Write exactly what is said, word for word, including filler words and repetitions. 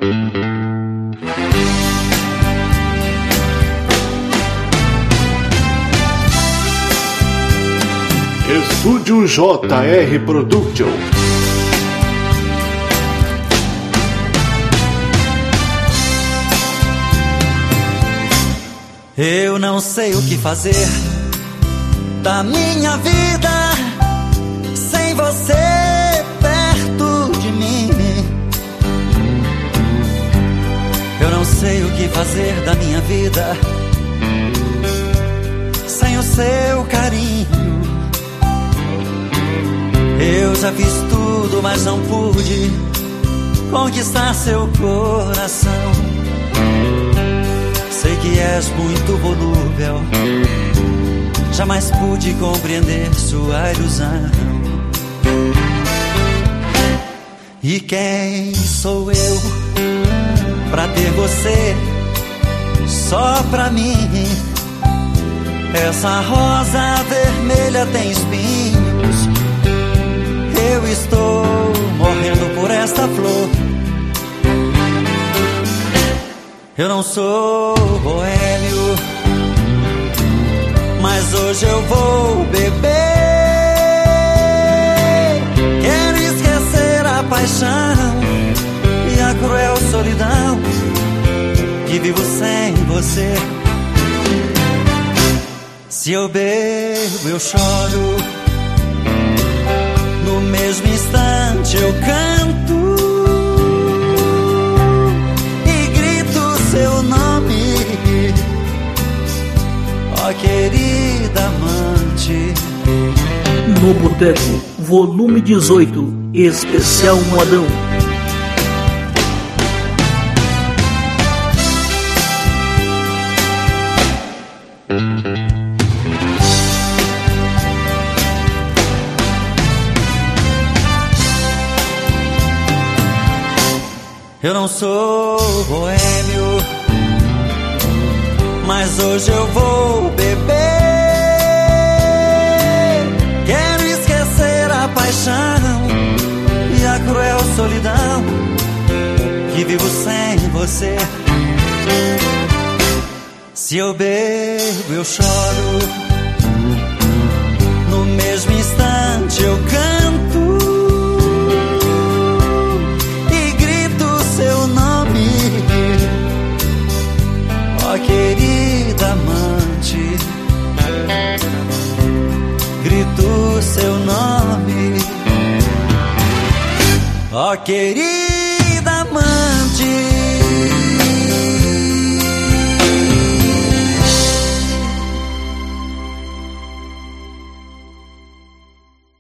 Estúdio J R Production. Eu não sei o que fazer da minha vida sem você perto de mim. Eu não sei o que fazer da minha vida sem o seu carinho. Eu já fiz tudo, mas não pude conquistar seu coração. Sei que és muito volúvel, jamais pude compreender sua ilusão. E quem sou eu pra ter você só pra mim? Essa rosa vermelha tem espinhos, eu estou morrendo por esta flor. Eu não sou boêmio, mas hoje eu vou beber. Quero esquecer a paixão e a cruel solidão que vivo sem você. Se eu bebo, eu choro, no mesmo instante eu canto e grito seu nome, ó querida amante. No Boteco, volume dezoito, especial modão. Eu não sou boêmio, mas hoje eu vou beber. Quero esquecer a paixão e a cruel solidão que vivo sem você. Se eu bebo, eu choro, no mesmo instante eu canto ó querida amante, grito seu nome, ó querida.